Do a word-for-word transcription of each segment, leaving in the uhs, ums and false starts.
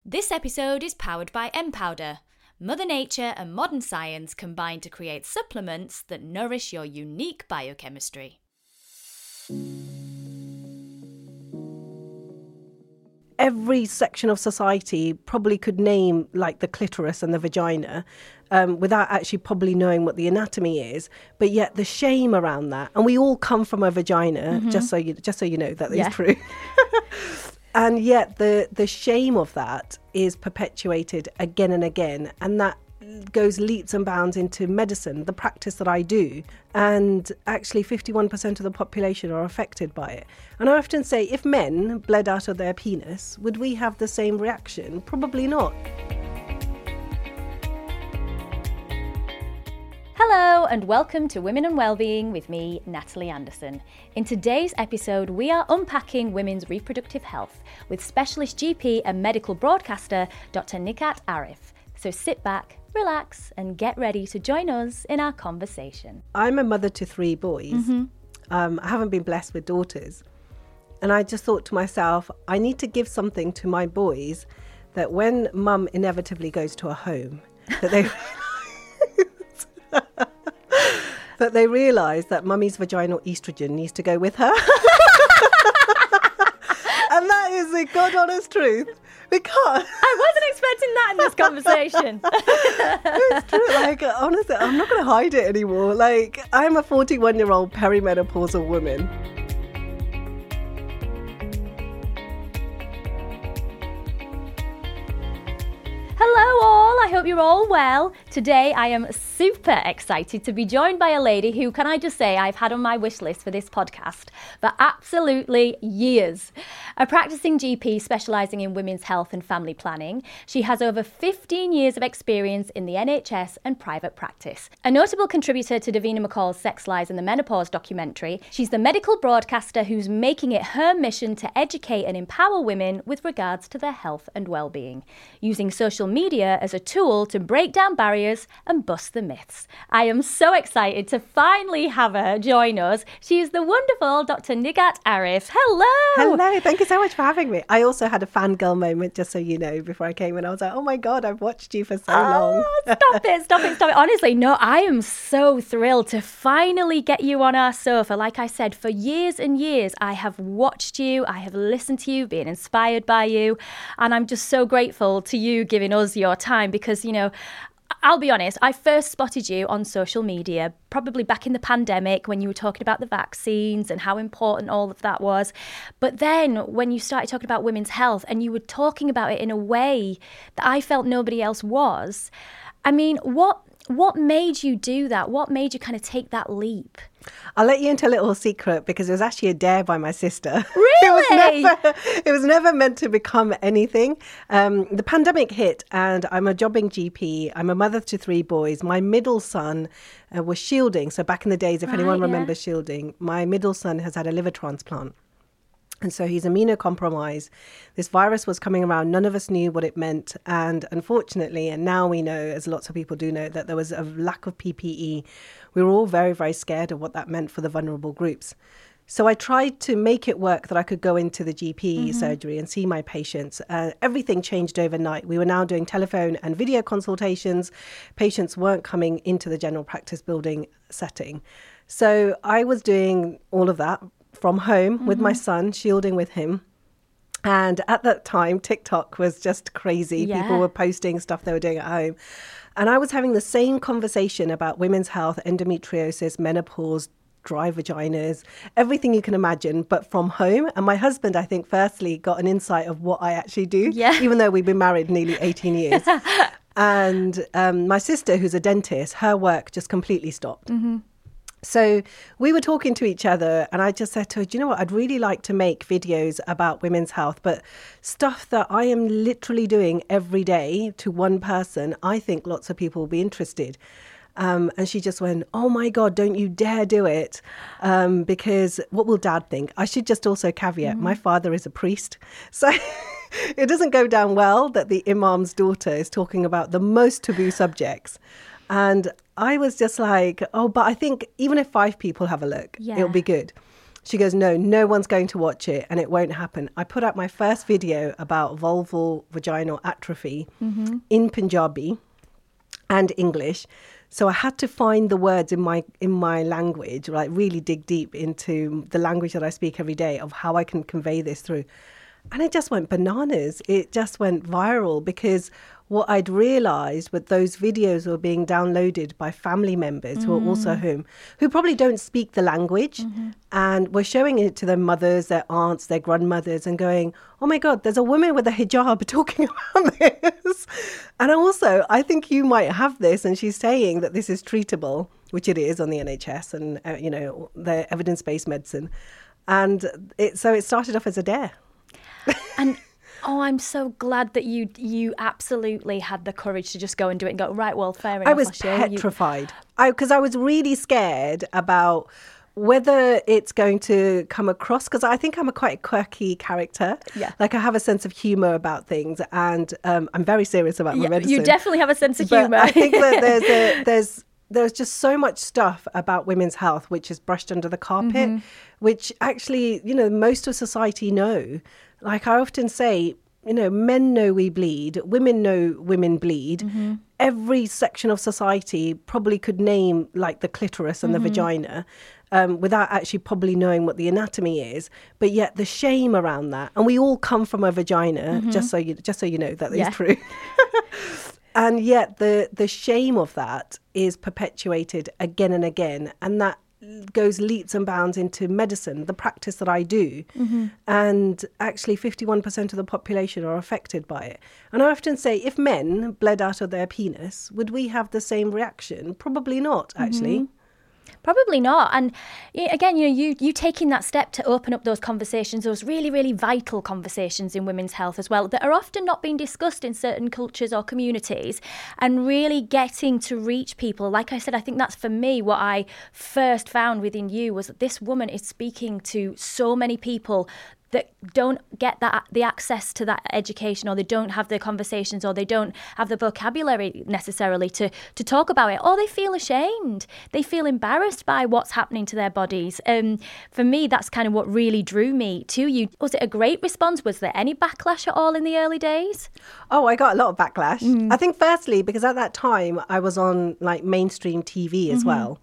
This episode is powered by M-Powder. Mother Nature and modern science combine to create supplements that nourish your unique biochemistry. Every section of society probably could name like the clitoris and the vagina um, without actually probably knowing what the anatomy is, but yet the shame around that, and we all come from a vagina, mm-hmm. just so you just so you know that yeah. is true. And yet the the shame of that is perpetuated again and again, and that goes leaps and bounds into medicine, the practice that I do, and actually fifty-one percent of the population are affected by it. And I often say, if men bled out of their penis, would we have the same reaction? Probably not. Hello and welcome to Women and Wellbeing with me, Natalie Anderson. In today's episode, we are unpacking women's reproductive health with specialist G P and medical broadcaster, Doctor Nikat Arif. So sit back, relax and get ready to join us in our conversation. I'm a mother to three boys. Mm-hmm. Um, I haven't been blessed with daughters. And I just thought to myself, I need to give something to my boys that when mum inevitably goes to a home, that they that they realise that mummy's vaginal estrogen needs to go with her. And that is the God honest truth. Because I wasn't expecting that in this conversation. It's true. Like, honestly, I'm not going to hide it anymore. Like, I'm a forty-one-year-old perimenopausal woman. Hello all, I hope you're all well. Today I am super excited to be joined by a lady who, can I just say, I've had on my wish list for this podcast for absolutely years. A practicing G P specialising in women's health and family planning, she has over fifteen years of experience in the N H S and private practice. A notable contributor to Davina McCall's Sex Lies and the Menopause documentary, she's the medical broadcaster who's making it her mission to educate and empower women with regards to their health and well-being, using social media as a tool to break down barriers and bust the myths. I am so excited to finally have her join us. She is the wonderful Doctor Nikat Arif. Hello! Hello, thank you so much for having me. I also had a fangirl moment, just so you know, before I came in. I was like, oh my God, I've watched you for so oh, long. Stop it, stop it, stop it. Honestly, no, I am so thrilled to finally get you on our sofa. Like I said, for years and years, I have watched you, I have listened to you, been inspired by you, and I'm just so grateful to you giving us your time because, you know, I'll be honest, I first spotted you on social media, probably back in the pandemic when you were talking about the vaccines and how important all of that was. But then when you started talking about women's health and you were talking about it in a way that I felt nobody else was, I mean, what what made you do that? What made you kind of take that leap? I'll let you into a little secret because it was actually a dare by my sister. Really? it, was never, it was never meant to become anything. Um, the pandemic hit and I'm a jobbing G P. I'm a mother to three boys. My middle son uh, was shielding. So back in the days, if right, anyone yeah. remembers shielding, my middle son has had a liver transplant. And so he's immunocompromised. This virus was coming around. None of us knew what it meant. And unfortunately, and now we know, as lots of people do know, that there was a lack of P P E. We were all very, very scared of what that meant for the vulnerable groups. So I tried to make it work that I could go into the G P mm-hmm. surgery and see my patients. Uh, everything changed overnight. We were now doing telephone and video consultations. Patients weren't coming into the general practice building setting. So I was doing all of that from home mm-hmm. with my son, shielding with him. And at that time, TikTok was just crazy. Yeah. People were posting stuff they were doing at home. And I was having the same conversation about women's health, endometriosis, menopause, dry vaginas, everything you can imagine, but from home. And my husband, I think, firstly got an insight of what I actually do, yeah. even though we've been married nearly eighteen years. And um, my sister, who's a dentist, her work just completely stopped. Mm-hmm. So we were talking to each other and I just said to her, do you know what, I'd really like to make videos about women's health, but stuff that I am literally doing every day to one person, I think lots of people will be interested. Um, and she just went, oh my God, don't you dare do it. Um, because what will Dad think? I should just also caveat, mm-hmm. my father is a priest. So it doesn't go down well that the imam's daughter is talking about the most taboo subjects. And I was just like, oh, but I think even if five people have a look, yeah. it'll be good. She goes, no, no one's going to watch it and it won't happen. I put out my first video about vulval vaginal atrophy mm-hmm. in Punjabi and English. So I had to find the words in my in my language, like really dig deep into the language that I speak every day of how I can convey this through. And it just went bananas. It just went viral because what I'd realised was those videos were being downloaded by family members mm. who are also home, who probably don't speak the language mm-hmm. and were showing it to their mothers, their aunts, their grandmothers and going, oh my God, there's a woman with a hijab talking about this. And also, I think you might have this. And she's saying that this is treatable, which it is on the N H S and, uh, you know, the evidence-based medicine. And it, so it started off as a dare. And oh, I'm so glad that you you absolutely had the courage to just go and do it and go, right, well, fair enough. I was petrified because I, I was really scared about whether it's going to come across, because I think I'm a quite quirky character. Yeah. Like I have a sense of humour about things and um, I'm very serious about my yeah, medicine. You definitely have a sense of humour. I think that there's a, there's there's just so much stuff about women's health which is brushed under the carpet, mm-hmm. which actually, you know, most of society know. Like I often say, you know, men know we bleed, women know women bleed. Mm-hmm. Every section of society probably could name like the clitoris and mm-hmm. the vagina um, without actually probably knowing what the anatomy is. But yet the shame around that, and we all come from a vagina, mm-hmm. just so you just so you know that yeah. is true. And yet the the shame of that is perpetuated again and again, and that goes leaps and bounds into medicine, the practice that I do. Mm-hmm. And actually fifty-one percent of the population are affected by it. And I often say, if men bled out of their penis, would we have the same reaction? Probably not, actually. Mm-hmm. Probably not. And again, you know, you you taking that step to open up those conversations, those really, really vital conversations in women's health as well, that are often not being discussed in certain cultures or communities, and really getting to reach people. Like I said, I think that's for me what I first found within you was that this woman is speaking to so many people that don't get that the access to that education, or they don't have the conversations, or they don't have the vocabulary necessarily to to talk about it, or they feel ashamed, they feel embarrassed by what's happening to their bodies. Um, for me, that's kind of what really drew me to you. Was it a great response? Was there any backlash at all in the early days? Oh, I got a lot of backlash. Mm. I think firstly, because at that time I was on like mainstream T V as mm-hmm. well.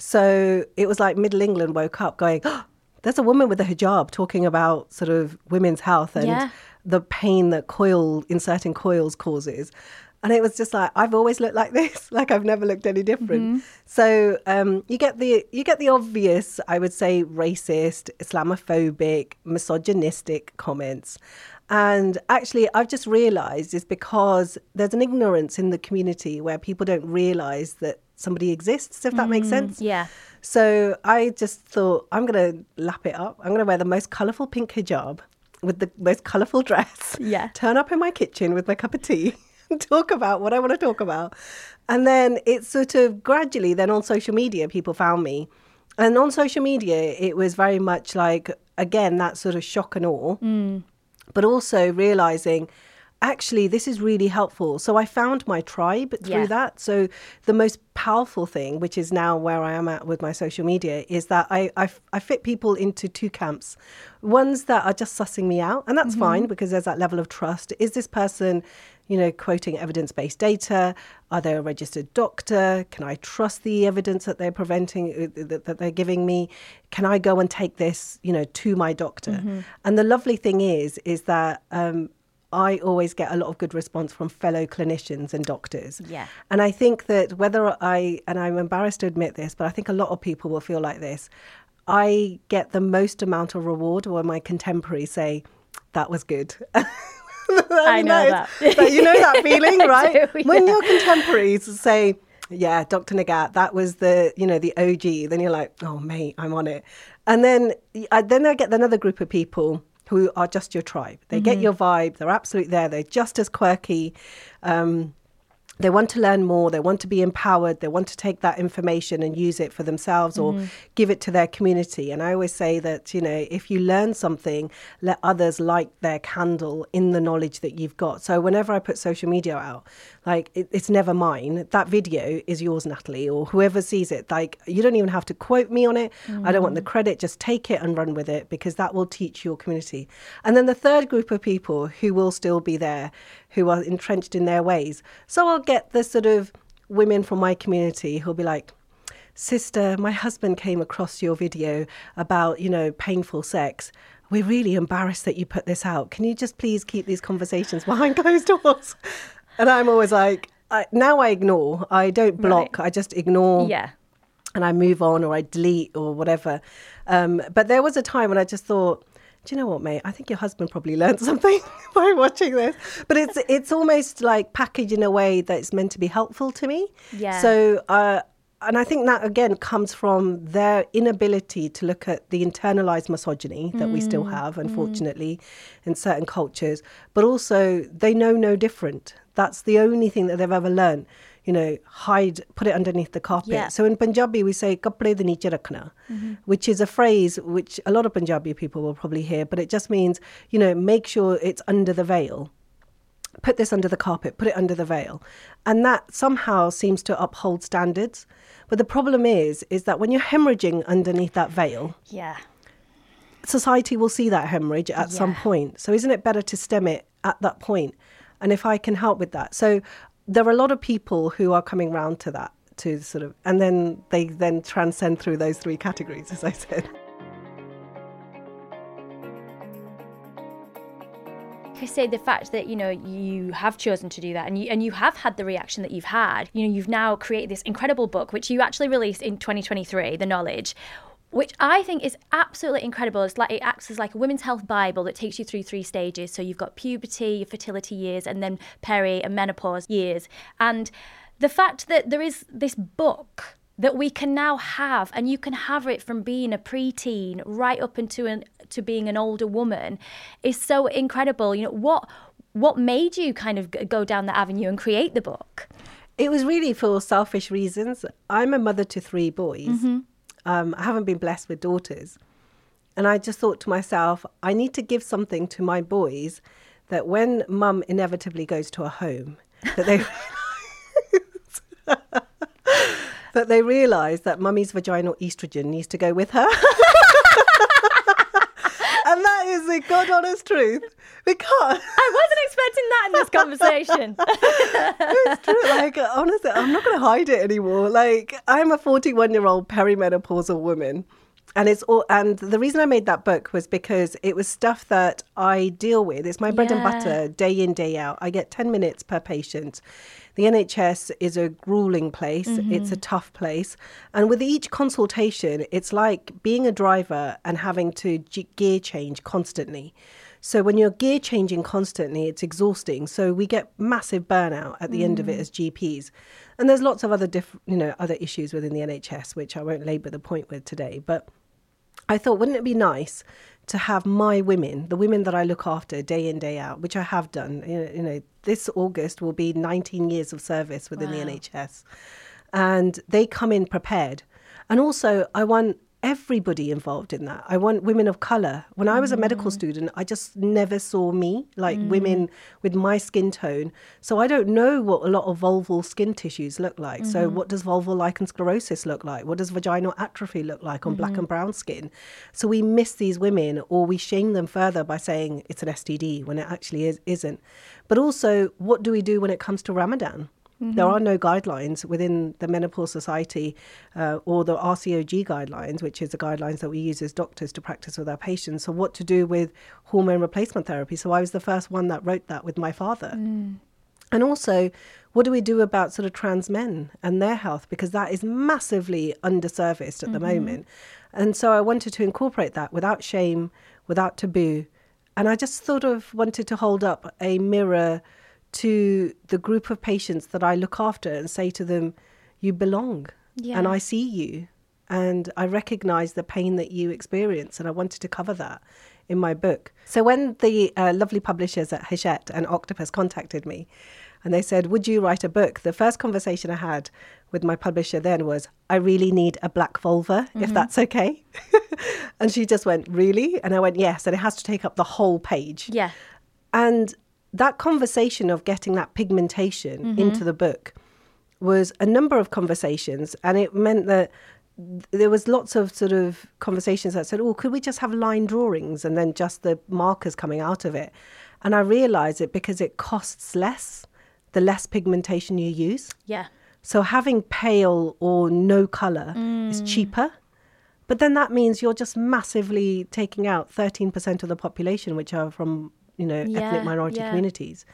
So it was like Middle England woke up going, oh, there's a woman with a hijab talking about sort of women's health and yeah. the pain that coil, inserting coils causes. And it was just like, I've always looked like this, like I've never looked any different. Mm-hmm. So um, you get the you get the obvious, I would say, racist, Islamophobic, misogynistic comments. And actually, I've just realised is because there's an ignorance in the community where people don't realise that somebody exists, if that mm, makes sense. Yeah. So I just thought, I'm going to lap it up. I'm going to wear the most colourful pink hijab with the most colourful dress. Yeah. Turn up in my kitchen with my cup of tea and talk about what I want to talk about. And then it's sort of gradually, then on social media, people found me. And on social media, it was very much like, again, that sort of shock and awe. Mm. But also realising, actually, this is really helpful. So I found my tribe through yeah. that. So the most powerful thing, which is now where I am at with my social media, is that I, I, I fit people into two camps. Ones that are just sussing me out, and that's mm-hmm. fine because there's that level of trust. Is this person, you know, quoting evidence-based data? Are they a registered doctor? Can I trust the evidence that they're preventing, that, that they're giving me? Can I go and take this, you know, to my doctor? Mm-hmm. And the lovely thing is, is that um, I always get a lot of good response from fellow clinicians and doctors. Yeah. And I think that whether I, and I'm embarrassed to admit this, but I think a lot of people will feel like this, I get the most amount of reward when my contemporaries say, that was good. I, I mean, know that. that. Is, but you know that feeling, right? do, yeah. When your contemporaries say, yeah, Doctor Nagat, that was the, you know, the O G, then you're like, oh, mate, I'm on it. And then I, then I get another group of people who are just your tribe. They mm-hmm. get your vibe. They're absolutely there. They're just as quirky. Um, they want to learn more, they want to be empowered, they want to take that information and use it for themselves or mm-hmm. give it to their community. And I always say that, you know, if you learn something, let others light their candle in the knowledge that you've got. So whenever I put social media out, like it, it's never mine. That video is yours, Natalie, or whoever sees it. Like, you don't even have to quote me on it. Mm-hmm. I don't want the credit. Just take it and run with it, because that will teach your community. And then the third group of people who will still be there, who are entrenched in their ways. So I'll get the sort of women from my community who'll be like, sister, my husband came across your video about, you know, painful sex. We're really embarrassed that you put this out. Can you just please keep these conversations behind closed doors? And I'm always like, I, now I ignore. I don't block. Right. I just ignore. Yeah. And I move on, or I delete or whatever. Um, but there was a time when I just thought, do you know what, mate? I think your husband probably learned something by watching this. But it's it's almost like packaged in a way that's meant to be helpful to me. Yeah. So, uh, and I think that, again, comes from their inability to look at the internalized misogyny that mm. we still have, unfortunately, mm. in certain cultures. But also, they know no different. That's the only thing that they've ever learned. You know, hide, put it underneath the carpet. Yeah. So in Punjabi, we say, kapde de niche rakhna, mm-hmm. which is a phrase which a lot of Punjabi people will probably hear, but it just means, you know, make sure it's under the veil. Put this under the carpet, put it under the veil. And that somehow seems to uphold standards. But the problem is, is that when you're hemorrhaging underneath that veil, yeah, society will see that hemorrhage at yeah. some point. So isn't it better to stem it at that point? And if I can help with that. So there are a lot of people who are coming round to that, to sort of, and then they then transcend through those three categories, as I said. I say the fact that, you know, you have chosen to do that, and you and you have had the reaction that you've had. You know, you've now created this incredible book, which you actually released in twenty twenty-three, The Knowledge, which I think is absolutely incredible. It's like, it acts as like a women's health Bible that takes you through three stages. So you've got puberty, your fertility years, and then peri and menopause years. And the fact that there is this book that we can now have, and you can have it from being a preteen right up into an, to being an older woman, is so incredible. You know, what what made you kind of go down that avenue and create the book? It was really for selfish reasons. I'm a mother to three boys. Mm-hmm. Um, I haven't been blessed with daughters. And I just thought to myself, I need to give something to my boys that when mum inevitably goes to a home, that they that they realise that mummy's vaginal estrogen needs to go with her. And that is the God honest truth. Because I wasn't expecting that in this conversation. It's true. Like, honestly, I'm not going to hide it anymore. Like, I'm a forty-one-year-old perimenopausal woman. And it's all, and the reason I made that book was because it was stuff that I deal with. It's my bread yeah. and butter, day in, day out. I get ten minutes per patient. The N H S is a grueling place. Mm-hmm. It's a tough place. And with each consultation, it's like being a driver and having to g- gear change constantly. So when you're gear changing constantly, it's exhausting. So we get massive burnout at the mm. end of it as G Ps. And there's lots of other diff- you know, other issues within the N H S, which I won't labour the point with today. But I thought, wouldn't it be nice to have my women, the women that I look after day in, day out, which I have done. You know, you know this August will be nineteen years of service within wow. the N H S. And they come in prepared. And also, I want everybody involved in that. I want women of colour. When I was mm. a medical student, I just never saw me, like mm. women with my skin tone. So I don't know what a lot of vulval skin tissues look like. Mm-hmm. So what does vulval lichen sclerosis look like? What does vaginal atrophy look like on mm-hmm. black and brown skin? So we miss these women, or we shame them further by saying it's an S T D when it actually is, isn't. But also, what do we do when it comes to Ramadan? Mm-hmm. There are no guidelines within the Menopause Society uh, or the R C O G guidelines, which is the guidelines that we use as doctors to practice with our patients. So what to do with hormone replacement therapy. So I was the first one that wrote that with my father. Mm. And also, what do we do about sort of trans men and their health? Because that is massively underserviced at mm-hmm. the moment. And so I wanted to incorporate that without shame, without taboo. And I just sort of wanted to hold up a mirror to the group of patients that I look after and say to them, you belong yeah. and I see you and I recognize the pain that you experience, and I wanted to cover that in my book. So when the uh, lovely publishers at Hachette and Octopus contacted me and they said, would you write a book? The first conversation I had with my publisher then was, I really need a black vulva, mm-hmm. if that's okay. And she just went, really? And I went, yes. And it has to take up the whole page. Yeah. And that conversation of getting that pigmentation mm-hmm. into the book was a number of conversations. And it meant that there was lots of sort of conversations that said, oh, could we just have line drawings and then just the markers coming out of it? And I realized it because it costs less, the less pigmentation you use. Yeah. So having pale or no color mm. is cheaper. But then that means you're just massively taking out thirteen percent of the population, which are from, you know, yeah, ethnic minority yeah. communities.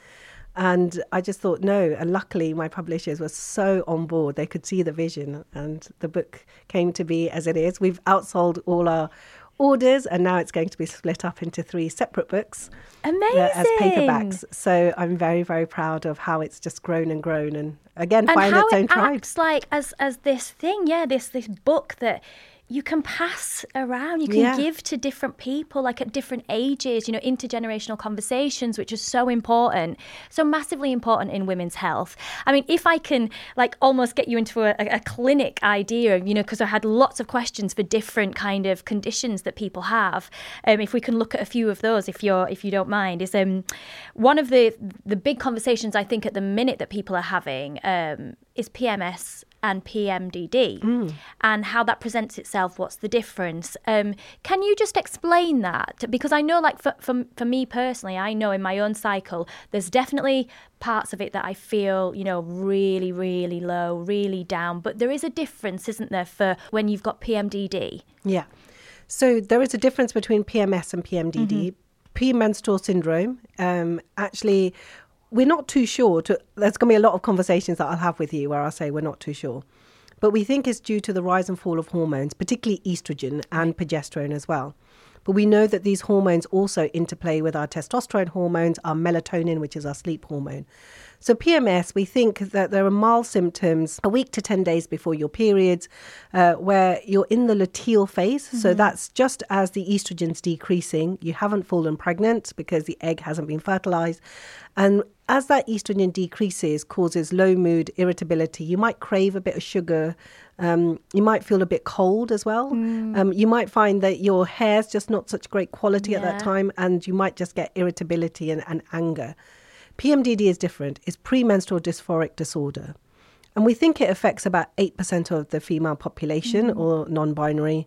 And I just thought, no. And luckily, my publishers were so on board. They could see the vision. And the book came to be as it is. We've outsold all our orders. And now it's going to be split up into three separate books. Amazing. Uh, as paperbacks. So I'm very, very proud of how it's just grown and grown. And again, and find how its own it tribe. Acts like as, as this thing, yeah, this, this book that you can pass around, you can yeah. give to different people, like at different ages, you know, intergenerational conversations, which is so important, so massively important in women's health. I mean, if I can like almost get you into a, a clinic idea, you know, because I had lots of questions for different kind of conditions that people have. Um, if we can look at a few of those, if you're, if you don't mind, is um, one of the the big conversations I think at the minute that people are having um, is P M S and P M D D mm. and how that presents itself. What's the difference? Um, can you just explain that? Because I know, like for, for for me personally, I know in my own cycle, there's definitely parts of it that I feel, you know, really, really low, really down. But there is a difference, isn't there, for when you've got P M D D? Yeah. So there is a difference between P M S and P M D D. Mm-hmm. Premenstrual syndrome, um, actually, we're not too sure. To, there's going to be a lot of conversations that I'll have with you where I'll say we're not too sure. But we think it's due to the rise and fall of hormones, particularly estrogen and progesterone as well. But we know that these hormones also interplay with our testosterone hormones, our melatonin, which is our sleep hormone. So P M S, we think that there are mild symptoms a week to ten days before your periods, uh, where you're in the luteal phase. Mm-hmm. So that's just as the estrogen's decreasing. You haven't fallen pregnant because the egg hasn't been fertilized. And as that estrogen decreases, causes low mood, irritability. You might crave a bit of sugar. Um, you might feel a bit cold as well. Mm. Um, you might find that your hair's just not such great quality yeah. at that time, and you might just get irritability and, and anger. P M D D is different. It's premenstrual dysphoric disorder. And we think it affects about eight percent of the female population mm. or non-binary.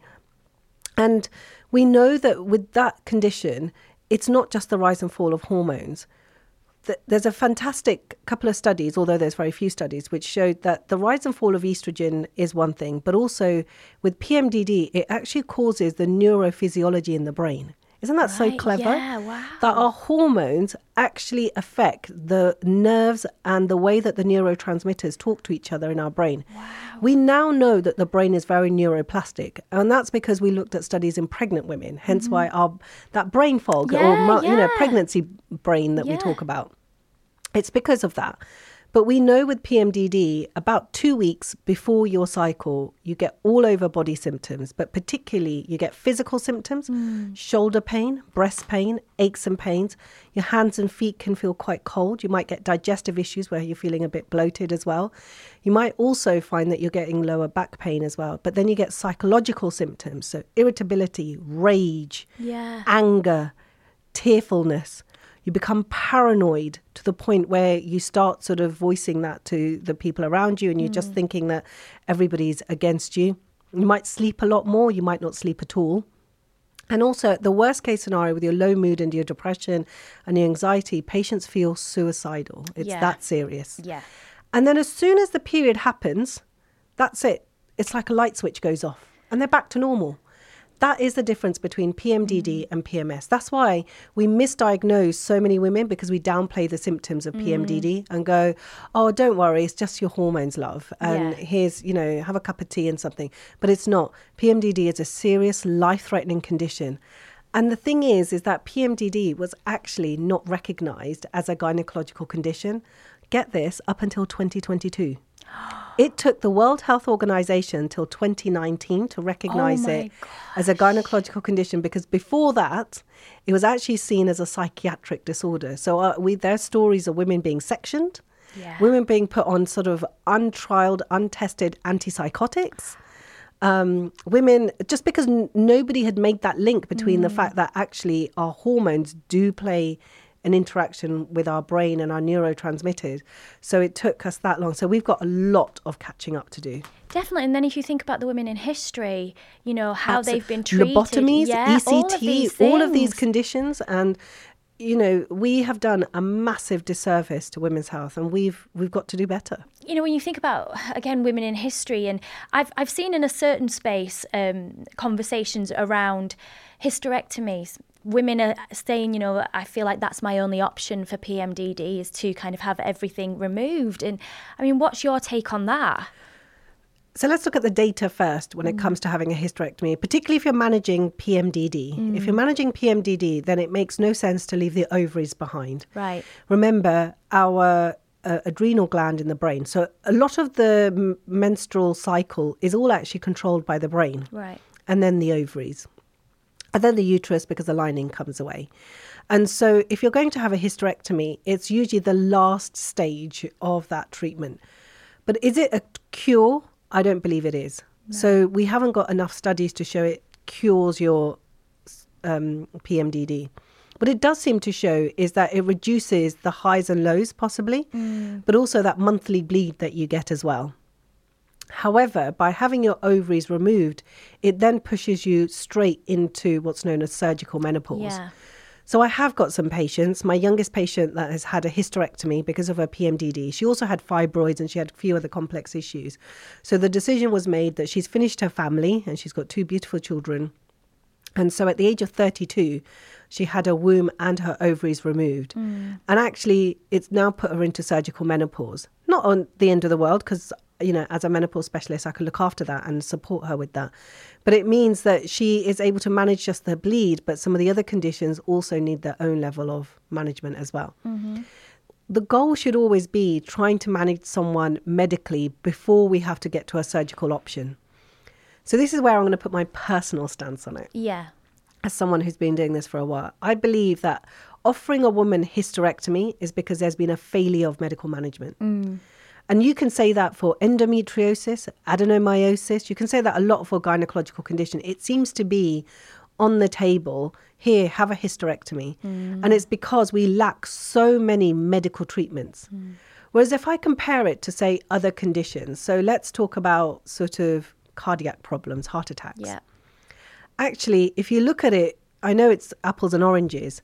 And we know that with that condition, it's not just the rise and fall of hormones. There's a fantastic couple of studies, although there's very few studies, which showed that the rise and fall of estrogen is one thing, but also with P M D D, it actually causes the neurophysiology in the brain. Isn't that right, so clever? Yeah, wow. That our hormones actually affect the nerves and the way that the neurotransmitters talk to each other in our brain. Wow. We now know that the brain is very neuroplastic, and that's because we looked at studies in pregnant women, hence mm-hmm. why our that brain fog yeah, or yeah. you know pregnancy brain that yeah. we talk about. It's because of that. But we know with P M D D, about two weeks before your cycle, you get all over body symptoms, but particularly you get physical symptoms, mm. shoulder pain, breast pain, aches and pains. Your hands and feet can feel quite cold. You might get digestive issues where you're feeling a bit bloated as well. You might also find that you're getting lower back pain as well. But then you get psychological symptoms, so irritability, rage, yeah. anger, tearfulness. You become paranoid to the point where you start sort of voicing that to the people around you, and you're mm. just thinking that everybody's against you. You might sleep a lot more. You might not sleep at all. And also, the worst case scenario with your low mood and your depression and your anxiety, patients feel suicidal. It's yeah. that serious. Yeah. And then as soon as the period happens, that's it. It's like a light switch goes off and they're back to normal. That is the difference between P M D D and P M S. That's why we misdiagnose so many women, because we downplay the symptoms of mm. P M D D and go, oh, don't worry, it's just your hormones, love. And yeah. here's, you know, have a cup of tea and something. But it's not. P M D D is a serious, life-threatening condition. And the thing is, is that P M D D was actually not recognised as a gynecological condition. Get this, up until twenty twenty-two. It took the World Health Organization until twenty nineteen to recognize Oh my it as a gynecological condition, because before that, it was actually seen as a psychiatric disorder. So uh, we there's stories of women being sectioned, Yeah. women being put on sort of untrialed, untested antipsychotics. Um, women, just because n- nobody had made that link between the fact that actually our hormones do play an interaction with our brain and our neurotransmitters. So it took us that long. So we've got a lot of catching up to do. Definitely. And then if you think about the women in history, you know, how Absol- they've been treated. Lobotomies, yeah, E C T, all of these all of these things. conditions. And, you know, we have done a massive disservice to women's health, and we've we've got to do better. You know, when you think about, again, women in history, and I've I've seen in a certain space um, conversations around hysterectomies. Women are saying, you know, I feel like that's my only option for P M D D is to kind of have everything removed. And I mean, what's your take on that? So let's look at the data first when it comes to having a hysterectomy, particularly if you're managing P M D D. If you're managing P M D D, then it makes no sense to leave the ovaries behind. Right. Remember, our uh, adrenal gland in the brain. So a lot of the m- menstrual cycle is all actually controlled by the brain. Right. And then the ovaries. And then the uterus, because the lining comes away. And so if you're going to have a hysterectomy, it's usually the last stage of that treatment. But is it a cure? I don't believe it is. No. So we haven't got enough studies to show it cures your um, P M D D. What it does seem to show is that it reduces the highs and lows possibly, mm. but also that monthly bleed that you get as well. However, by having your ovaries removed, it then pushes you straight into what's known as surgical menopause. Yeah. So I have got some patients. My youngest patient that has had a hysterectomy because of her P M D D. She also had fibroids and she had a few other complex issues. So the decision was made that she's finished her family and she's got two beautiful children. And so at the age of thirty-two, she had her womb and her ovaries removed. Mm. And actually, it's now put her into surgical menopause. Not on the end of the world, because, you know, as a menopause specialist, I can look after that and support her with that. But it means that she is able to manage just the bleed, but some of the other conditions also need their own level of management as well. Mm-hmm. The goal should always be trying to manage someone medically before we have to get to a surgical option. So this is where I'm going to put my personal stance on it. Yeah. As someone who's been doing this for a while, I believe that offering a woman hysterectomy is because there's been a failure of medical management. Mm. And you can say that for endometriosis, adenomyosis. You can say that a lot for gynecological condition. It seems to be on the table, here, have a hysterectomy. Mm. And it's because we lack so many medical treatments. Mm. Whereas if I compare it to, say, other conditions, so let's talk about sort of cardiac problems, heart attacks. Yeah. Actually, if you look at it, I know it's apples and oranges,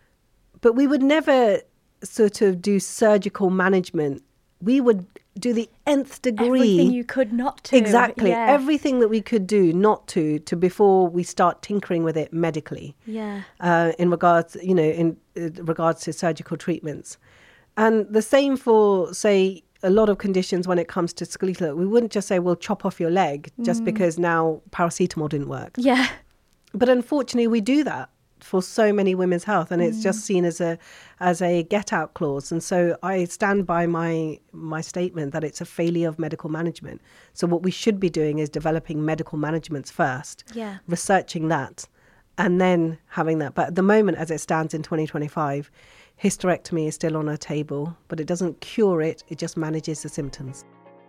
but we would never sort of do surgical management. We would do the nth degree. Everything you could not do. Exactly. Yeah. Everything that we could do not to, to before we start tinkering with it medically. Yeah. Uh, in regards, you know, in uh, regards to surgical treatments. And the same for, say, a lot of conditions when it comes to skeletal. We wouldn't just say, well, chop off your leg just mm. because now paracetamol didn't work. Yeah. But unfortunately, we do that for so many women's health, and it's mm. just seen as a as a get out clause. And so I stand by my my statement that it's a failure of medical management. So what we should be doing is developing medical managements first, yeah. researching that, and then having that. But at the moment, as it stands in twenty twenty-five, hysterectomy is still on our table, but it doesn't cure it, it just manages the symptoms.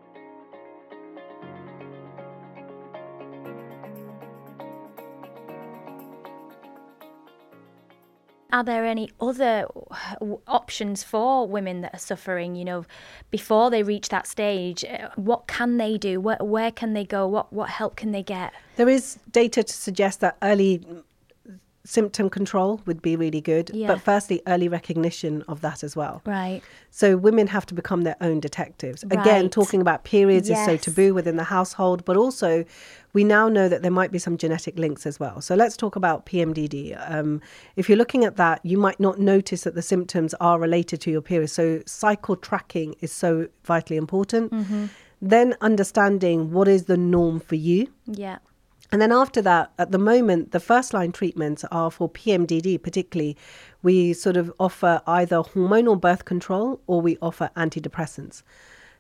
Are there any other options for women that are suffering, you know, before they reach that stage? What can they do? Where, where can they go? What, what help can they get? There is data to suggest that early symptom control would be really good. Yeah. But firstly, early recognition of that as well. Right. So women have to become their own detectives. Right. Again, talking about periods yes. is so taboo within the household, but also we now know that there might be some genetic links as well. So let's talk about P M D D. Um, if you're looking at that, you might not notice that the symptoms are related to your period. So cycle tracking is so vitally important. Mm-hmm. Then understanding what is the norm for you. Yeah. And then after that, at the moment, the first line treatments are for P M D D particularly. We sort of offer either hormonal birth control or we offer antidepressants.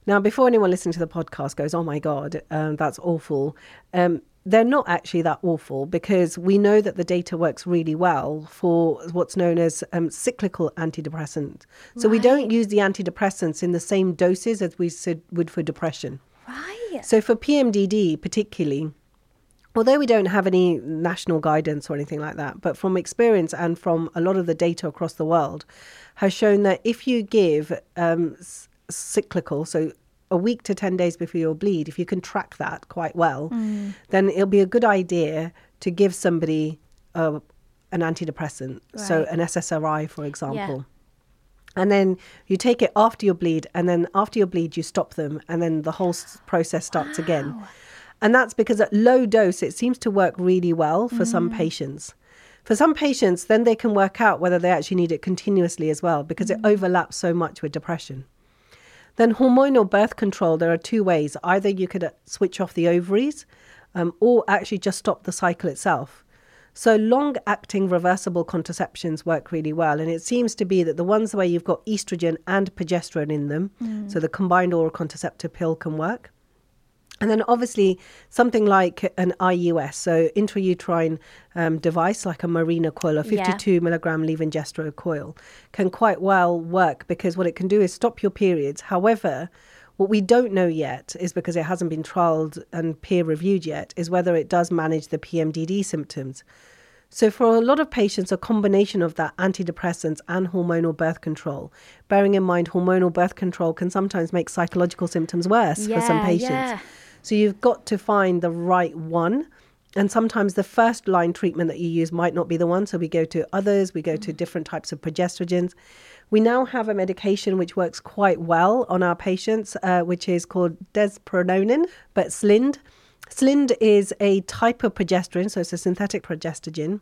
Now, before anyone listening to the podcast goes, oh my God, um, that's awful. Um, they're not actually that awful, because we know that the data works really well for what's known as um, cyclical antidepressants. So right. we don't use the antidepressants in the same doses as we would for depression. Right. So for P M D D particularly, although we don't have any national guidance or anything like that, but from experience and from a lot of the data across the world has shown that if you give um, s- cyclical, so a week to ten days before you'll bleed, if you can track that quite well, mm. then it'll be a good idea to give somebody uh, an antidepressant, right. so an S S R I, for example. Yeah. And then you take it after your bleed, and then after your bleed, you stop them, and then the whole s- process starts wow. again. And that's because at low dose, it seems to work really well for mm. some patients. For some patients, then they can work out whether they actually need it continuously as well, because mm. it overlaps so much with depression. Then hormonal birth control, there are two ways. Either you could switch off the ovaries um, or actually just stop the cycle itself. So long-acting reversible contraceptions work really well. And it seems to be that the ones where you've got estrogen and progesterone in them, mm. so the combined oral contraceptive pill can work. And then obviously something like an I U S, so intrauterine um, device like a Mirena coil, a fifty-two yeah. milligram levonorgestrel coil, can quite well work, because what it can do is stop your periods. However, what we don't know yet is, because it hasn't been trialled and peer reviewed yet, is whether it does manage the P M D D symptoms. So for a lot of patients, a combination of that antidepressants and hormonal birth control, bearing in mind hormonal birth control can sometimes make psychological symptoms worse yeah, for some patients. Yeah. So you've got to find the right one. And sometimes the first line treatment that you use might not be the one. So we go to others, we go mm. to different types of progestrogens. We now have a medication which works quite well on our patients, uh, which is called desprononin, but Slind. Slind is a type of progesterone, so it's a synthetic progestogen,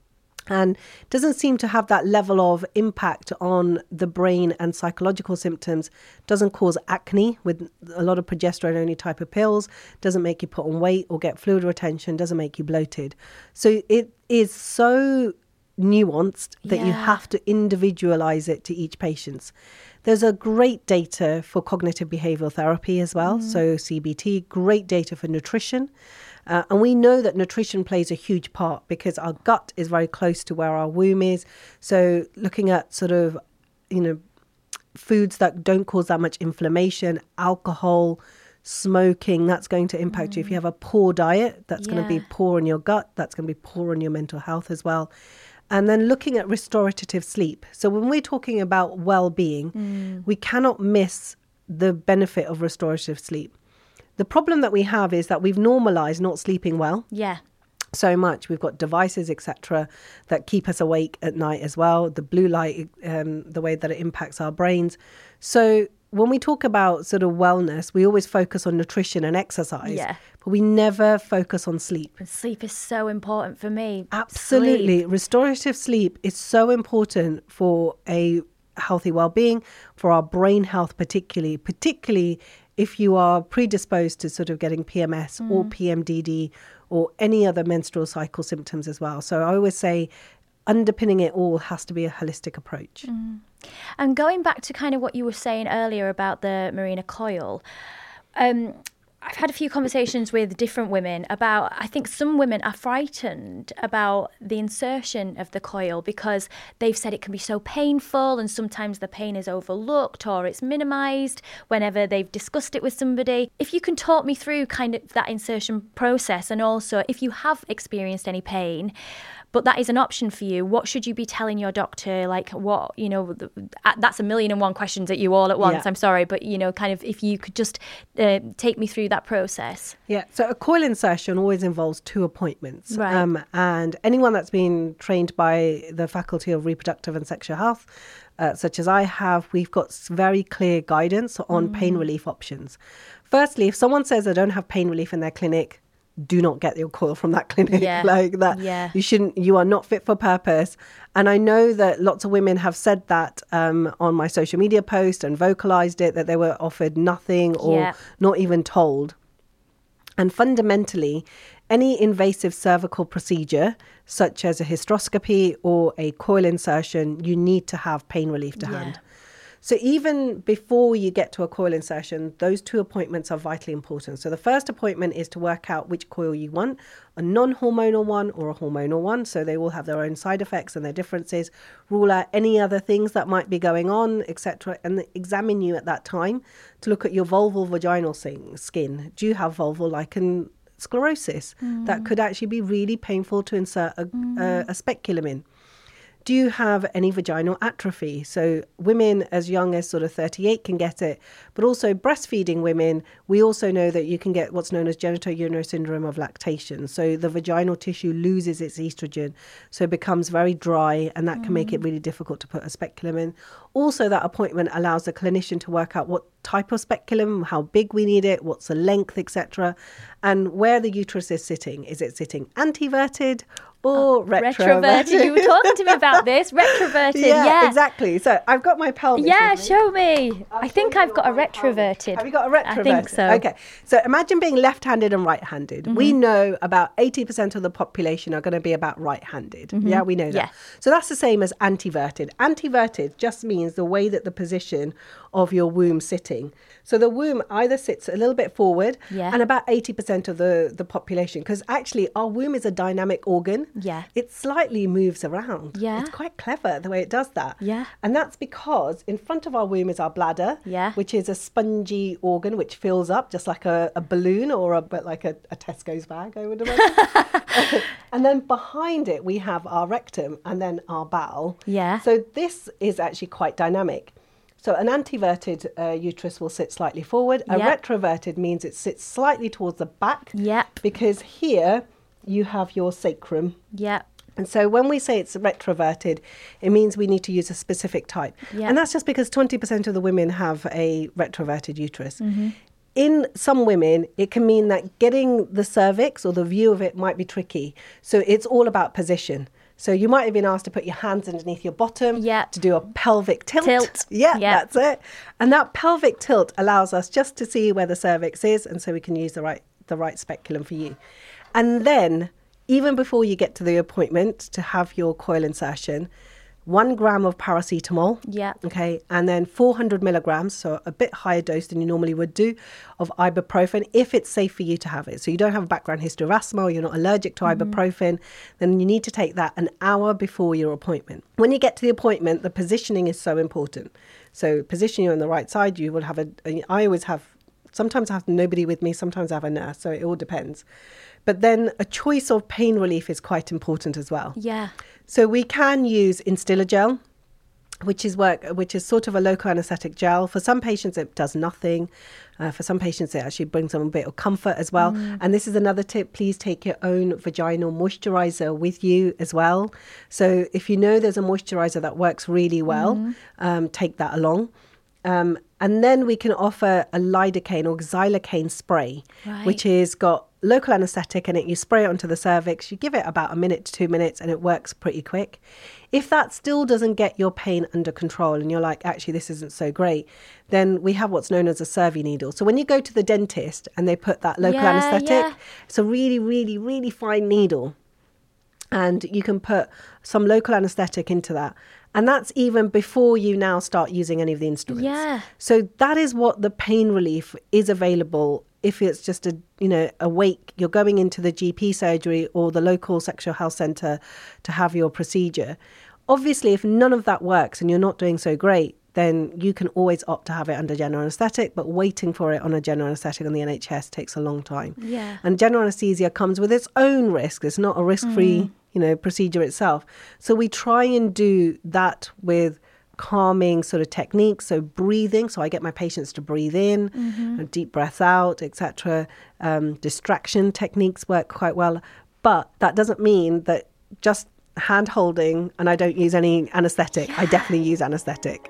and doesn't seem to have that level of impact on the brain and psychological symptoms. Doesn't cause acne with a lot of progesterone-only type of pills. Doesn't make you put on weight or get fluid retention. Doesn't make you bloated. So it is so nuanced that yeah. you have to individualize it to each patient. There's a great data for cognitive behavioral therapy as well. Mm. So C B T, great data for nutrition. Uh, and we know that nutrition plays a huge part, because our gut is very close to where our womb is. So looking at sort of, you know, foods that don't cause that much inflammation, alcohol, smoking, that's going to impact mm. you. If you have a poor diet, that's yeah. going to be poor on your gut. That's going to be poor on your mental health as well. And then looking at restorative sleep. So when we're talking about well-being, mm. we cannot miss the benefit of restorative sleep. The problem that we have is that we've normalized not sleeping well. Yeah. So much. We've got devices, et cetera, that keep us awake at night as well. The blue light, um, the way that it impacts our brains. So when we talk about sort of wellness, we always focus on nutrition and exercise. Yeah. But we never focus on sleep. Sleep is so important for me. Absolutely. Sleep. Restorative sleep is so important for a healthy well-being, for our brain health particularly, particularly if you are predisposed to sort of getting P M S mm. or P M D D or any other menstrual cycle symptoms as well. So I always say underpinning it all has to be a holistic approach. Mm. And going back to kind of what you were saying earlier about the Mirena coil, um, I've had a few conversations with different women about, I think some women are frightened about the insertion of the coil, because they've said it can be so painful, and sometimes the pain is overlooked or it's minimized whenever they've discussed it with somebody. If you can talk me through kind of that insertion process, and also if you have experienced any pain, but that is an option for you, what should you be telling your doctor? Like what, you know, that's a million and one questions at you all at once. Yeah. I'm sorry, but, you know, kind of if you could just uh, take me through that process. Yeah, so a coil insertion always involves two appointments. Right. Um, and anyone that's been trained by the Faculty of Reproductive and Sexual Health, uh, such as I have, we've got very clear guidance on mm. pain relief options. Firstly, if someone says they don't have pain relief in their clinic, do not get your coil from that clinic. Yeah. Like that. Yeah. You shouldn't, you are not fit for purpose. And I know that lots of women have said that um, on my social media post and vocalized it, that they were offered nothing or yeah. not even told. And fundamentally, any invasive cervical procedure, such as a hysteroscopy or a coil insertion, you need to have pain relief to yeah. hand. So even before you get to a coil insertion, those two appointments are vitally important. So the first appointment is to work out which coil you want, a non-hormonal one or a hormonal one. So they all have their own side effects and their differences. Rule out any other things that might be going on, et cetera, and examine you at that time to look at your vulval vaginal skin. Do you have vulval lichen sclerosis? Mm. That could actually be really painful to insert a, mm. a, a speculum in. Do you have any vaginal atrophy? So women as young as sort of thirty-eight can get it, but also breastfeeding women, we also know that you can get what's known as genitourinary syndrome of lactation. So the vaginal tissue loses its estrogen, so it becomes very dry, and that can mm. make it really difficult to put a speculum in. Also, that appointment allows the clinician to work out what type of speculum, how big we need it, what's the length, et cetera, and where the uterus is sitting. Is it sitting anteverted or uh, retroverted? Retroverted. You were talking to me about this. Retroverted, yeah, yeah. exactly. So I've got my pelvis. Yeah, show me. I'll I think I've got a retroverted. Have you got a retroverted? I think so. Okay. So imagine being left-handed and right-handed. Mm-hmm. We know about eighty percent of the population are going to be about right-handed. Mm-hmm. Yeah, we know that. Yeah. So that's the same as anteverted. Anteverted just means the way that the position of your womb sitting. So the womb either sits a little bit forward yeah. and about eighty percent of the, the population, because actually our womb is a dynamic organ. Yeah. It slightly moves around. Yeah. It's quite clever the way it does that. Yeah. And that's because in front of our womb is our bladder, yeah. which is a spongy organ which fills up just like a, a balloon or a bit like a, a Tesco's bag, I would imagine. And then behind it we have our rectum and then our bowel. Yeah. So this is actually quite dynamic. So an anteverted uh, uterus will sit slightly forward. A yep. retroverted means it sits slightly towards the back. Yep. Because here you have your sacrum. Yep. And so when we say it's retroverted, it means we need to use a specific type. Yep. And that's just because twenty percent of the women have a retroverted uterus. Mm-hmm. In some women, it can mean that getting the cervix or the view of it might be tricky. So it's all about position. So you might have been asked to put your hands underneath your bottom, yep. to do a pelvic tilt. Tilt. Yeah, yep. that's it. And that pelvic tilt allows us just to see where the cervix is, and so we can use the right the right speculum for you. And then, even before you get to the appointment to have your coil insertion, one gram of paracetamol, yeah, okay, and then four hundred milligrams, so a bit higher dose than you normally would do, of ibuprofen, if it's safe for you to have it. So you don't have a background history of asthma, or you're not allergic to mm-hmm. ibuprofen, then you need to take that an hour before your appointment. When you get to the appointment, the positioning is so important. So position you on the right side. You will have a, I always have, sometimes I have nobody with me, sometimes I have a nurse, so it all depends. But then a choice of pain relief is quite important as well. Yeah. So we can use Instilla gel, which is work, which is sort of a local anesthetic gel. For some patients, it does nothing. Uh, for some patients, it actually brings them a bit of comfort as well. Mm. And this is another tip. Please take your own vaginal moisturizer with you as well. So if you know there's a moisturizer that works really well, mm. um, take that along. Um, and then we can offer a lidocaine or xylocaine spray, right. which is got local anesthetic in it. You spray it onto the cervix. You give it about a minute to two minutes and it works pretty quick. If that still doesn't get your pain under control and you're like, actually, this isn't so great, then we have what's known as a Cervi needle. So when you go to the dentist and they put that local yeah, anesthetic, yeah. it's a really, really, really fine needle. And you can put some local anesthetic into that. And that's even before you now start using any of the instruments. Yeah. So that is what the pain relief is available if it's just a, you know, a wake, you're going into the G P surgery or the local sexual health centre to have your procedure. Obviously, if none of that works and you're not doing so great, then you can always opt to have it under general anaesthetic, but waiting for it on a general anaesthetic on the N H S takes a long time. Yeah. And general anaesthesia comes with its own risk. It's not a risk-free, mm. you know, procedure itself. So we try and do that with calming sort of techniques, so breathing. So I get my patients to breathe in, mm-hmm. and deep breaths out, et cetera. Um, distraction techniques work quite well, but that doesn't mean that just hand holding and I don't use any anaesthetic. Yeah. I definitely use anaesthetic.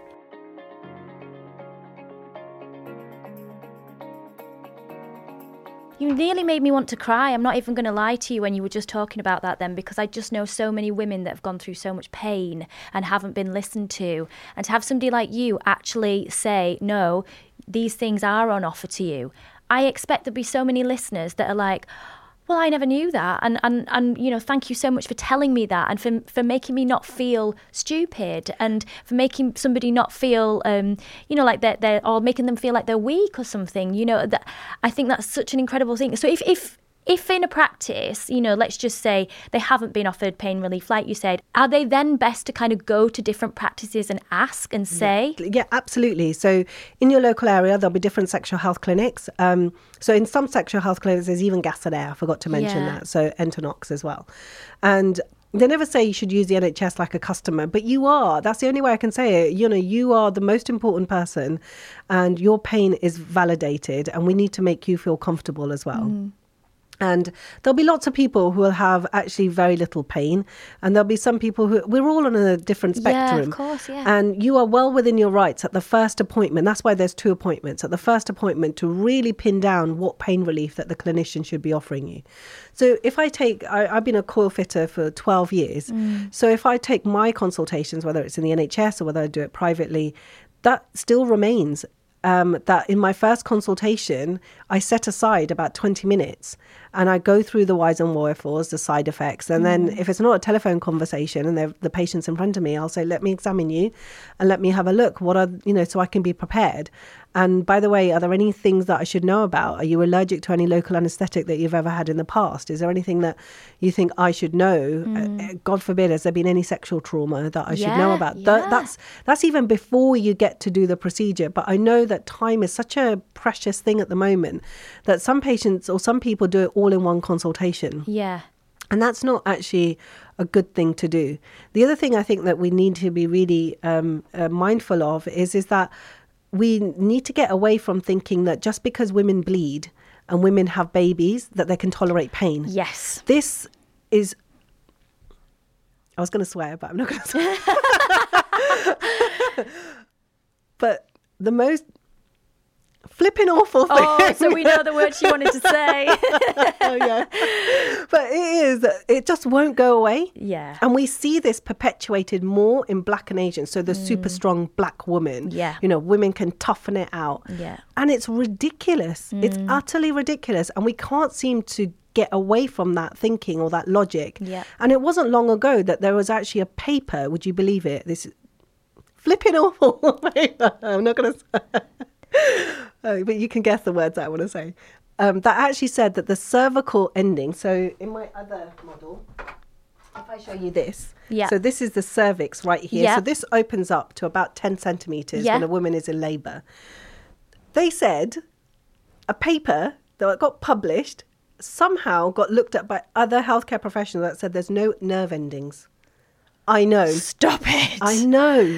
You nearly made me want to cry. I'm not even going to lie to you when you were just talking about that then, because I just know so many women that have gone through so much pain and haven't been listened to. And to have somebody like you actually say, no, these things are on offer to you. I expect there'll be so many listeners that are like, well, I never knew that. And, and, and you know, thank you so much for telling me that and for, for making me not feel stupid and for making somebody not feel, um, you know, like they're, they're, or making them feel like they're weak or something. You know, that I think that's such an incredible thing. So if, if, If in a practice, you know, let's just say they haven't been offered pain relief, like you said, are they then best to kind of go to different practices and ask and say? Yeah, yeah, absolutely. So in your local area, there'll be different sexual health clinics. Um, so in some sexual health clinics, there's even gas and air. I forgot to mention Yeah. that. So Entonox as well. And they never say you should use the N H S like a customer, but you are. That's the only way I can say it. You know, you are the most important person and your pain is validated and we need to make you feel comfortable as well. Mm. And there'll be lots of people who will have actually very little pain. And there'll be some people who, we're all on a different spectrum. Yeah, of course, yeah. And you are well within your rights at the first appointment. That's why there's two appointments. At the first appointment to really pin down what pain relief that the clinician should be offering you. So if I take, I, I've been a coil fitter for twelve years. Mm. So if I take my consultations, whether it's in the N H S or whether I do it privately, that still remains. Um, that in my first consultation, I set aside about twenty minutes and I go through the whys and wherefores, the side effects. And mm. then if it's not a telephone conversation and the patient's in front of me, I'll say, let me examine you and let me have a look. What are, you know, so I can be prepared. And by the way, are there any things that I should know about? Are you allergic to any local anesthetic that you've ever had in the past? Is there anything that you think I should know? Mm. Uh, God forbid, has there been any sexual trauma that I should yeah, know about? Yeah. Th- that's that's even before you get to do the procedure. But I know that time is such a precious thing at the moment that some patients or some people do it all in one consultation. Yeah. And that's not actually a good thing to do. The other thing I think that we need to be really um, uh, mindful of is, is that we need to get away from thinking that just because women bleed and women have babies, that they can tolerate pain. Yes. This is, I was going to swear, but I'm not going to swear. But the most flipping awful thing. Oh, so we know the word she wanted to say. Oh, yeah. But it is, it just won't go away. Yeah. And we see this perpetuated more in Black and Asian. So the mm. super strong Black woman. Yeah. You know, women can toughen it out. Yeah. And it's ridiculous. Mm. It's utterly ridiculous. And we can't seem to get away from that thinking or that logic. Yeah. And it wasn't long ago that there was actually a paper, would you believe it? This flipping awful paper. I'm not going to say. Oh, but you can guess the words I want to say. Um, that actually said that the cervical ending, so in my other model, if I show you this, yeah. so this is the cervix right here. Yeah. So this opens up to about ten centimetres yeah. when a woman is in labour. They said a paper that got published somehow got looked at by other healthcare professionals that said there's no nerve endings. I know. Stop it. I know.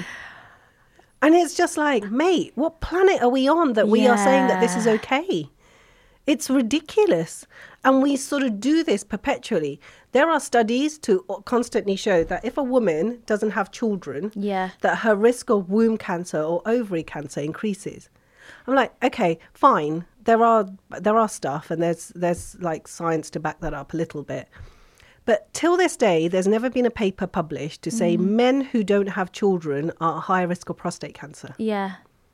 And it's just like, mate, what planet are we on that we yeah. are saying that this is okay? It's ridiculous. And we sort of do this perpetually. There are studies to constantly show that if a woman doesn't have children, yeah. that her risk of womb cancer or ovary cancer increases. I'm like, okay, fine. There are there are stuff and there's there's like science to back that up a little bit. But till this day, there's never been a paper published to say mm. men who don't have children are at high risk of prostate cancer. Yeah.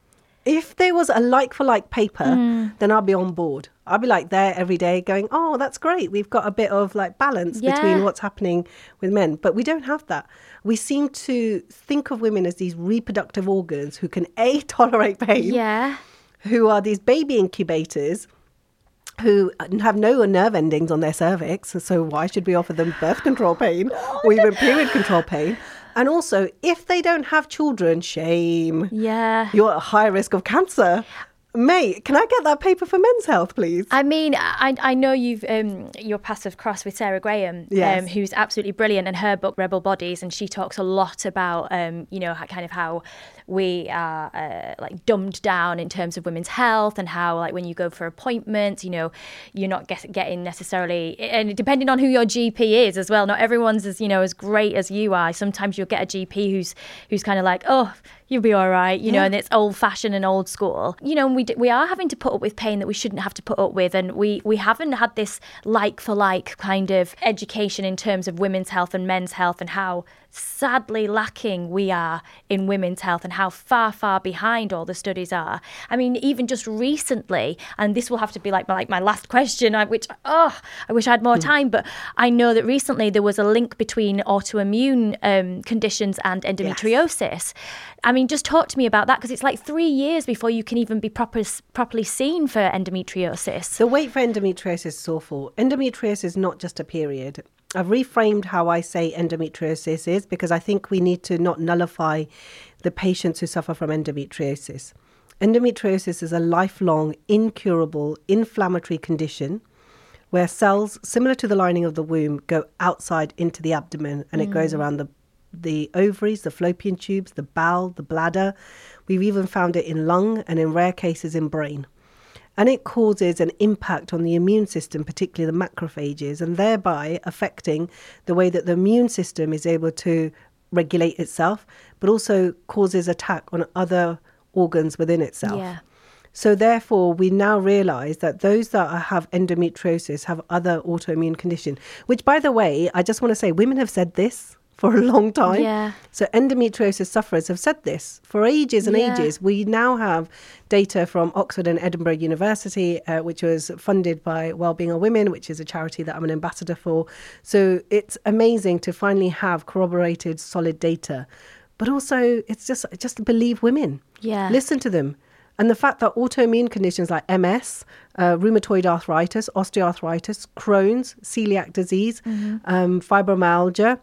If there was a like-for-like paper, mm. then I'll be on board. I'll be like there every day going, oh, that's great. We've got a bit of like balance yeah. between what's happening with men. But we don't have that. We seem to think of women as these reproductive organs who can, A, tolerate pain, yeah. who are these baby incubators, who have no nerve endings on their cervix. So why should we offer them birth control pain or even period control pain? And also, if they don't have children, shame. Yeah. You're at high risk of cancer. Mate, can I get that paper for Men's Health, please? I mean, I I know you've um, your paths have crossed with Sarah Graham, yes. um, who's absolutely brilliant, and her book Rebel Bodies, and she talks a lot about um, you know, kind of how we are uh, like dumbed down in terms of women's health, and how like when you go for appointments, you know, you're not get, getting necessarily, and depending on who your G P is as well. Not everyone's as you know as great as you are. Sometimes you'll get a G P who's who's kind of like, oh, you'll be all right, you yeah. know, and it's old fashioned and old school. You know, and we d- we are having to put up with pain that we shouldn't have to put up with. And we, we haven't had this like for like kind of education in terms of women's health and men's health, and how sadly lacking we are in women's health, and and how far, far behind all the studies are. I mean, even just recently, and this will have to be like my, like my last question, which, oh, I wish I had more mm. time, but I know that recently there was a link between autoimmune um, conditions and endometriosis. Yes. I mean, just talk to me about that, because it's like three years before you can even be proper, properly seen for endometriosis. The wait for endometriosis is awful. Endometriosis is not just a period. I've reframed how I say endometriosis is, because I think we need to not nullify the patients who suffer from endometriosis. Endometriosis is a lifelong, incurable, inflammatory condition where cells, similar to the lining of the womb, go outside into the abdomen, and mm. it goes around the the ovaries, the fallopian tubes, the bowel, the bladder. We've even found it in lung and in rare cases in brain. And it causes an impact on the immune system, particularly the macrophages, and thereby affecting the way that the immune system is able to regulate itself, but also causes attack on other organs within itself. Yeah. So therefore, we now realize that those that have endometriosis have other autoimmune condition, which, by the way, I just want to say, women have said this for a long time. Yeah. So endometriosis sufferers have said this for ages and yeah. ages. We now have data from Oxford and Edinburgh University, uh, which was funded by Wellbeing of Women, which is a charity that I'm an ambassador for. So it's amazing to finally have corroborated, solid data. But also, it's just, just believe women. Yeah. Listen to them. And the fact that autoimmune conditions like M S, uh, rheumatoid arthritis, osteoarthritis, Crohn's, celiac disease, mm-hmm. um, fibromyalgia,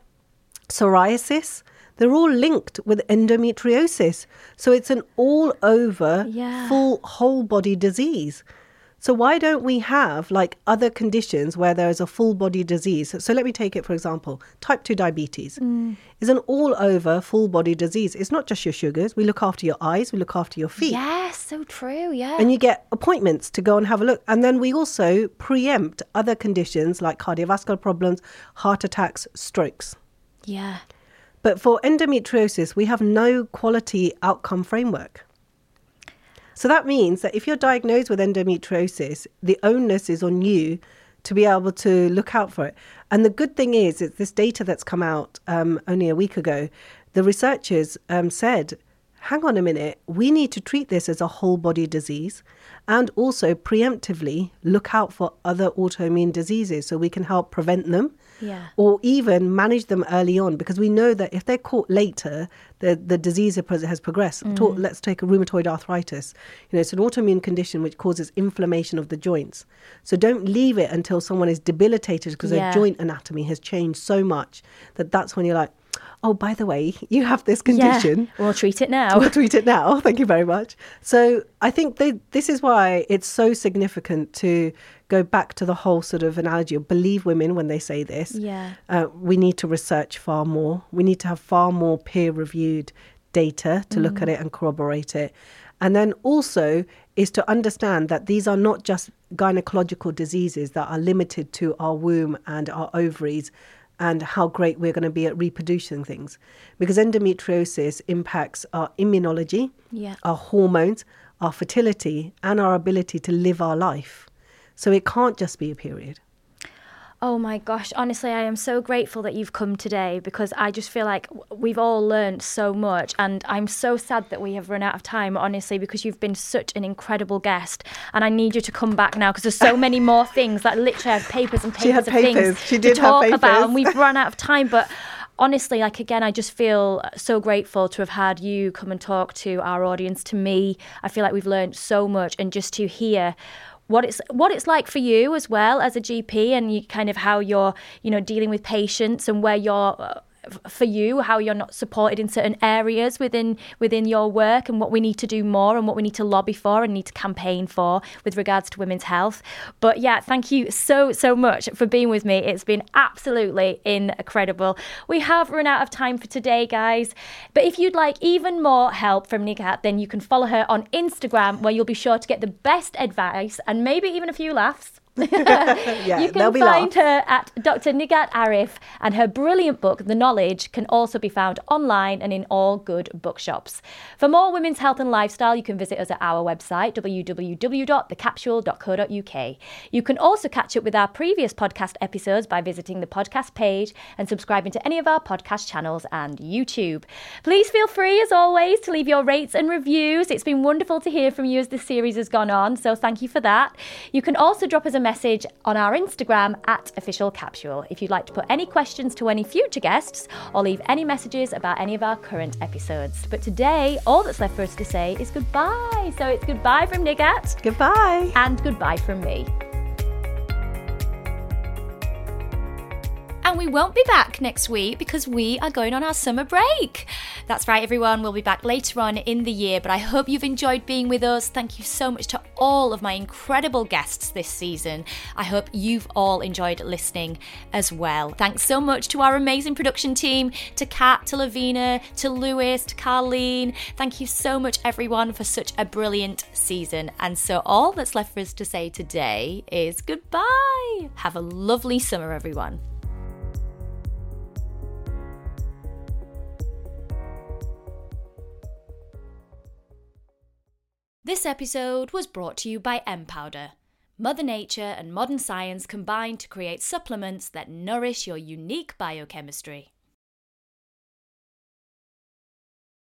psoriasis, they're all linked with endometriosis. So it's an all over yeah. full whole body disease. So why don't we have like other conditions where there is a full body disease? So, so let me take it, for example, type two diabetes mm. is an all over full body disease. It's not just your sugars. We look after your eyes, we look after your feet. Yes, so true, yeah. And you get appointments to go and have a look. And then we also preempt other conditions like cardiovascular problems, heart attacks, strokes. Yeah. But for endometriosis, we have no quality outcome framework. So that means that if you're diagnosed with endometriosis, the onus is on you to be able to look out for it. And the good thing is, it's this data that's come out um, only a week ago. The researchers um, said, hang on a minute, we need to treat this as a whole body disease and also preemptively look out for other autoimmune diseases so we can help prevent them. Yeah. Or even manage them early on, because we know that if they're caught later, the, the disease has progressed. Mm. Talk, let's take a rheumatoid arthritis. You know, it's an autoimmune condition which causes inflammation of the joints. So don't leave it until someone is debilitated because yeah. their joint anatomy has changed so much that that's when you're like, oh, by the way, you have this condition. Yeah, we'll treat it now. We'll treat it now. Thank you very much. So I think they, this is why it's so significant to go back to the whole sort of analogy of believe women when they say this. Yeah. Uh, we need to research far more. We need to have far more peer-reviewed data to mm. look at it and corroborate it. And then also is to understand that these are not just gynecological diseases that are limited to our womb and our ovaries and how great we're going to be at reproducing things. Because endometriosis impacts our immunology, yeah. our hormones, our fertility, and our ability to live our life. So it can't just be a period. Oh my gosh, honestly, I am so grateful that you've come today, because I just feel like we've all learned so much, and I'm so sad that we have run out of time, honestly, because you've been such an incredible guest, and I need you to come back now because there's so many more things, like literally I have papers and papers she had of papers. things She did to talk have about, and we've run out of time, but honestly, like, again, I just feel so grateful to have had you come and talk to our audience, to me. I feel like we've learned so much, and just to hear what it's what it's like for you as well as a G P, and you kind of how you're, you know, dealing with patients, and where you're, uh, for you, how you're not supported in certain areas within within your work, and what we need to do more, and what we need to lobby for and need to campaign for with regards to women's health. But yeah, thank you so, so much for being with me. It's been absolutely incredible. We have run out of time for today, guys. But if you'd like even more help from Nighat, then you can follow her on Instagram, where you'll be sure to get the best advice and maybe even a few laughs. yeah, you can be find laughs. her at Doctor Nighat Arif, and her brilliant book, The Knowledge, can also be found online and in all good bookshops. For more women's health and lifestyle, you can visit us at our website, w w w dot the capsule dot co dot u k. You can also catch up with our previous podcast episodes by visiting the podcast page and subscribing to any of our podcast channels and YouTube. Please feel free, as always, to leave your rates and reviews. It's been wonderful to hear from you as this series has gone on, so thank you for that. You can also drop us a message on our Instagram at Official Capsule if you'd like to put any questions to any future guests or leave any messages about any of our current episodes. But today, all that's left for us to say is goodbye. So it's goodbye from Nighat. Goodbye. And goodbye from me. And we won't be back next week because we are going on our summer break. That's right, everyone. We'll be back later on in the year, but I hope you've enjoyed being with us. Thank you so much to all of my incredible guests this season. I hope you've all enjoyed listening as well. Thanks so much to our amazing production team, to Kat, to Lavina, to Lewis, to Carleen. Thank you so much, everyone, for such a brilliant season. And so all that's left for us to say today is goodbye. Have a lovely summer, everyone. This episode was brought to you by M-Powder. Mother Nature and modern science combine to create supplements that nourish your unique biochemistry.